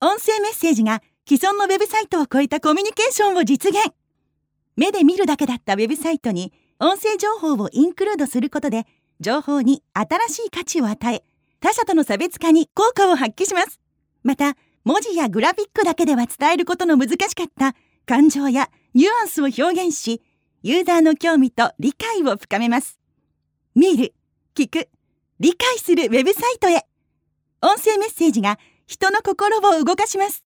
音声メッセージが既存のウェブサイトを超えたコミュニケーションを実現。目で見るだけだったウェブサイトに音声情報をインクルードすることで、情報に新しい価値を与え、他社との差別化に効果を発揮します。また、文字やグラフィックだけでは伝えることの難しかった感情やニュアンスを表現し、ユーザーの興味と理解を深めます。見る、聞く、理解するウェブサイトへ。音声メッセージが人の心を動かします。